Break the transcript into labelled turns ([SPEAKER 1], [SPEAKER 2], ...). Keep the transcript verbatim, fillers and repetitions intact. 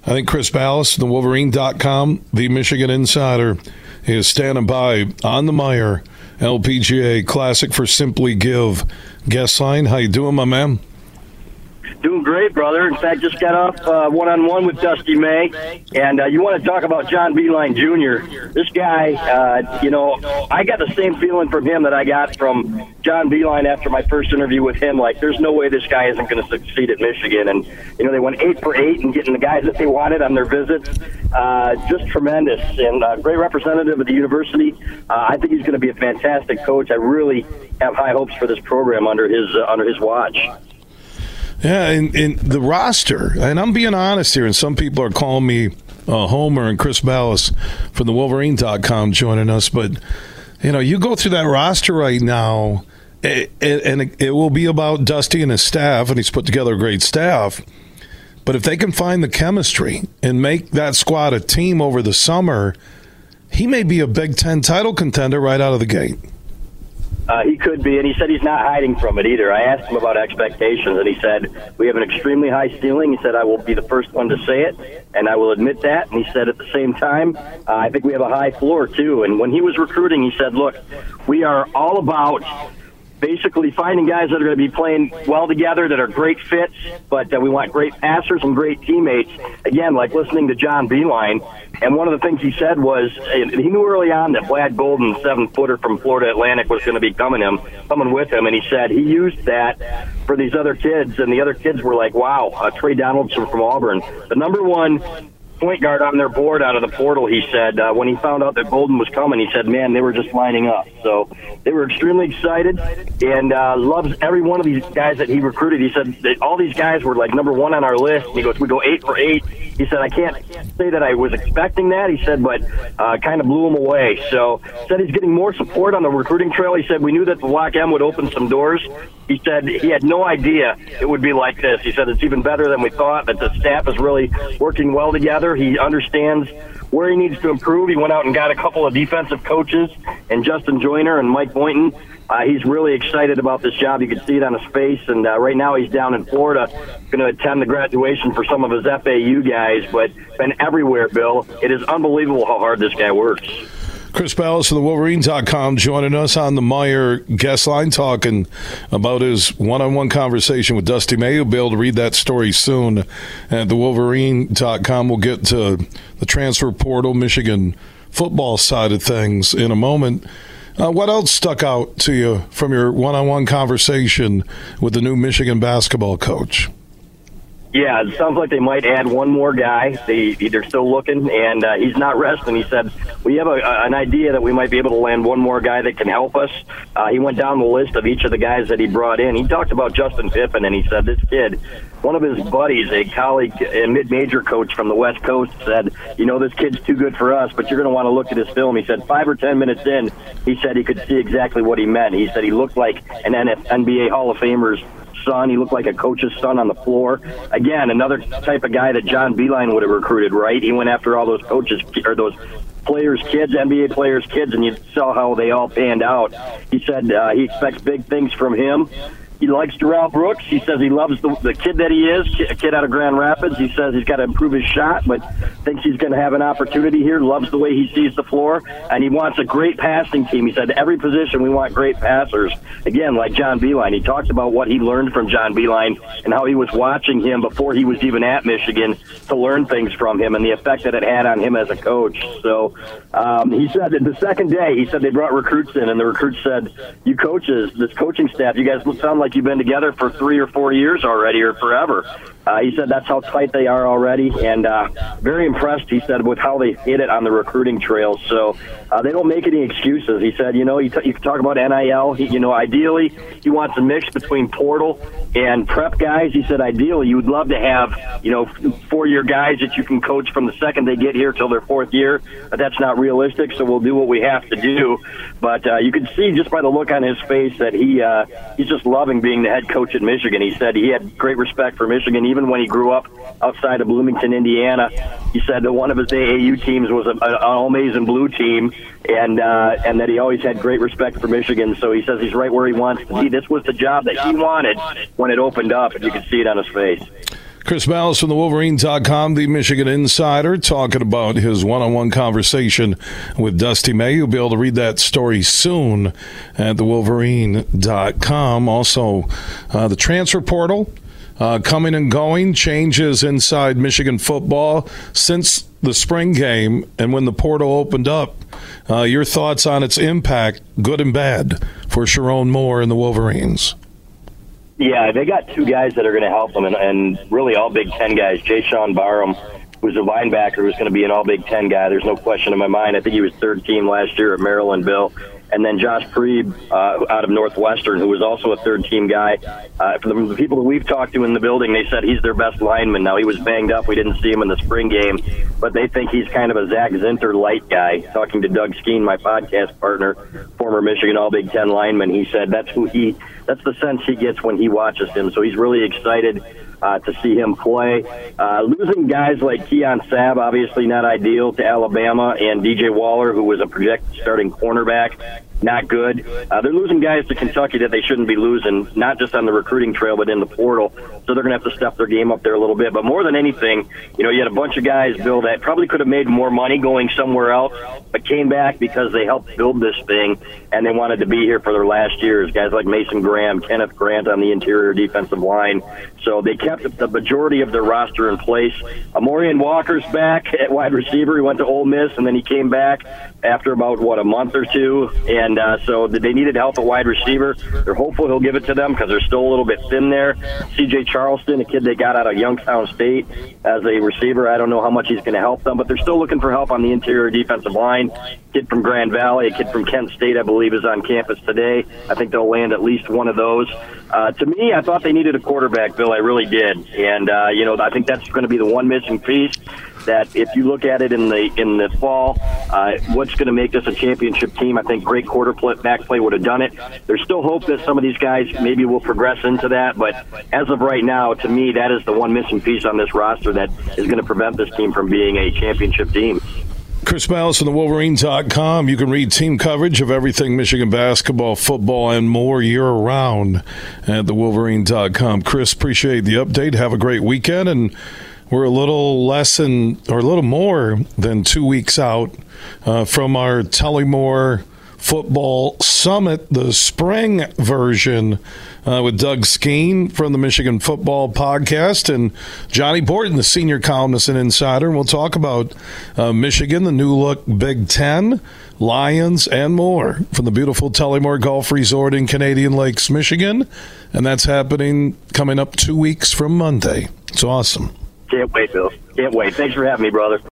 [SPEAKER 1] I think Chris Balas, the Wolverine dot com, the Michigan Insider, is standing by on the Meijer L P G A Classic for Simply Give guest line. How you doing, my man?
[SPEAKER 2] Doing great, brother. In fact, just got off uh, one-on-one with Dusty May, and uh, you want to talk about John Beilein Junior This guy, uh, you know, I got the same feeling from him that I got from John Beilein after my first interview with him. Like, there's no way this guy isn't going to succeed at Michigan. And, you know, they went eight for eight and getting the guys that they wanted on their visits. Uh, just tremendous and uh, great representative of the university. Uh, I think he's going to be a fantastic coach. I really have high hopes for this program under his uh, under his watch.
[SPEAKER 1] Yeah, and, and the roster, and I'm being honest here, and some people are calling me uh, Homer and Chris Balas from the Wolverine dot com joining us, but, you know, you go through that roster right now, it, it, and it, it will be about Dusty and his staff, and he's put together a great staff, but if they can find the chemistry and make that squad a team over the summer, he may be a Big Ten title contender right out of the gate.
[SPEAKER 2] Uh, he could be, and he said he's not hiding from it either. I asked him about expectations, and he said, we have an extremely high ceiling. He said, I will be the first one to say it, and I will admit that. And he said, at the same time, uh, I think we have a high floor, too. And when he was recruiting, he said, look, we are all about basically finding guys that are going to be playing well together, that are great fits, but uh, we want great passers and great teammates. Again, like listening to John Beilein, and one of the things he said was, and he knew early on that Vlad Golden, seven-footer from Florida Atlantic, was going to be coming him, coming with him, and he said he used that for these other kids, and the other kids were like, wow, uh, Trey Donaldson from Auburn. The number one point guard on their board out of the portal, he said, uh, when he found out that Golden was coming, he said, man, they were just lining up. So they were extremely excited, and uh, loves every one of these guys that he recruited. He said that all these guys were like number one on our list. And he goes, we go eight for eight. He said, I can't say that I was expecting that. He said, but uh, kind of blew him away. So said he's getting more support on the recruiting trail. He said, we knew that the Lock M would open some doors. He said he had no idea it would be like this. He said it's even better than we thought, that the staff is really working well together. He understands where he needs to improve. He went out and got a couple of defensive coaches, and Justin Joyner and Mike Boynton. Uh, he's really excited about this job. You can see it on his face. And uh, right now he's down in Florida going to attend the graduation for some of his F A U guys, but been everywhere, Bill. It is unbelievable how hard this guy works.
[SPEAKER 1] Chris Balas of the Wolverine dot com joining us on the Meijer guest line, talking about his one-on-one conversation with Dusty May. You'll be able to read that story soon at the Wolverine dot com. We'll get to the transfer portal, Michigan football side of things in a moment. Uh, what else stuck out to you from your one-on-one conversation with the new Michigan basketball coach?
[SPEAKER 2] Yeah, it sounds like they might add one more guy. They, they're still looking, and uh, he's not resting. He said, we have a, an idea that we might be able to land one more guy that can help us. Uh, he went down the list of each of the guys that he brought in. He talked about Justin Pippen, and he said this kid, one of his buddies, a colleague, a mid-major coach from the West Coast, said, you know, this kid's too good for us, but you're going to want to look at his film. He said five or ten minutes in, he said he could see exactly what he meant. He said he looked like an N B A Hall of Famer's son. He looked like a coach's son on the floor. Again, another type of guy that John Beilein would have recruited, right? He went after all those coaches, or those players' kids, N B A players' kids, and you saw how they all panned out. He said uh, he expects big things from him. He likes Darrell Brooks. He says he loves the, the kid that he is, a kid out of Grand Rapids. He says he's got to improve his shot, but thinks he's going to have an opportunity here, loves the way he sees the floor, and he wants a great passing team. He said, every position we want great passers. Again, like John Beilein. He talked about what he learned from John Beilein and how he was watching him before he was even at Michigan to learn things from him and the effect that it had on him as a coach. So um, he said that the second day, he said they brought recruits in, and the recruits said, you coaches, this coaching staff, you guys sound like like you've been together for three or four years already, or forever. Uh, he said that's how tight they are already, and uh, very impressed, he said, with how they hit it on the recruiting trail. So uh, they don't make any excuses. He said, you know, you, t- you can talk about N I L. He, you know, ideally, he wants a mix between portal and prep guys. He said, ideally, you would love to have, you know, four-year guys that you can coach from the second they get here till their fourth year. But that's not realistic, so we'll do what we have to do. But uh, you can see just by the look on his face that he uh, he's just loving being the head coach at Michigan. He said he had great respect for Michigan, even when he grew up outside of Bloomington, Indiana. He said that one of his A A U teams was a, an all-maize and blue team, and uh, and that he always had great respect for Michigan. So he says he's right where he wants to be. This was the job that he wanted when it opened up, and you can see it on his face.
[SPEAKER 1] Chris Balas from the Wolverine dot com, the Michigan Insider, talking about his one-on-one conversation with Dusty May. You'll be able to read that story soon at the Wolverine dot com. Also, uh, the transfer portal uh, coming and going, changes inside Michigan football since the spring game and when the portal opened up. Uh, your thoughts on its impact, good and bad, for Sharon Moore and the Wolverines?
[SPEAKER 2] Yeah, they got two guys that are going to help them, and, and really all Big Ten guys. Jay Sean Barham, who's a linebacker, who's going to be an all Big Ten guy. There's no question in my mind. I think he was third team last year at Maryland, Bill. And then Josh Preeb uh, out of Northwestern, who was also a third-team guy. Uh, for the people that we've talked to in the building, they said he's their best lineman. Now, he was banged up. We didn't see him in the spring game, but they think he's kind of a Zach Zinter light guy. Talking to Doug Skeen, my podcast partner, former Michigan All-Big Ten lineman, he said that's who he. That's the sense he gets when he watches him. So he's really excited uh, to see him play. Uh, losing guys like Keon Sabb, obviously not ideal, to Alabama, and D J Waller, who was a projected starting cornerback, not good. Uh, they're losing guys to Kentucky that they shouldn't be losing, not just on the recruiting trail, but in the portal. So they're going to have to step their game up there a little bit. But more than anything, you know, you had a bunch of guys, Bill, that probably could have made more money going somewhere else, but came back because they helped build this thing, and they wanted to be here for their last years. Guys like Mason Graham, Kenneth Grant on the interior defensive line. So they kept the majority of their roster in place. Amorian Walker's back at wide receiver. He went to Ole Miss, and then he came back after about, what, a month or two. And uh, so they needed help at wide receiver. They're hopeful he'll give it to them because they're still a little bit thin there. C J Charleston, a kid they got out of Youngstown State as a receiver. I don't know how much he's going to help them, but they're still looking for help on the interior defensive line. Kid from Grand Valley, a kid from Kent State, I believe, is on campus today. I think they'll land at least one of those. Uh, to me, I thought they needed a quarterback, Bill. I really did. And, uh, you know, I think that's going to be the one missing piece. That if you look at it in the in the fall, uh, what's going to make this a championship team? I think great quarterback play would have done it. There's still hope that some of these guys maybe will progress into that, but as of right now, to me, that is the one missing piece on this roster that is going to prevent this team from being a championship team.
[SPEAKER 1] Chris Balas from the Wolverine dot com. You can read team coverage of everything Michigan basketball, football, and more year-round at the Wolverine dot com. Chris, appreciate the update. Have a great weekend, and we're a little less than, or a little more than two weeks out uh, from our Tullymore Football Summit, the spring version uh, with Doug Skeen from the Michigan Football Podcast and Johnny Borton, the senior columnist and insider. And we'll talk about uh, Michigan, the new look Big Ten, Lions, and more from the beautiful Tullymore Golf Resort in Canadian Lakes, Michigan. And that's happening coming up two weeks from Monday. It's awesome.
[SPEAKER 2] Can't wait, Bill. Can't wait. Thanks for having me, brother.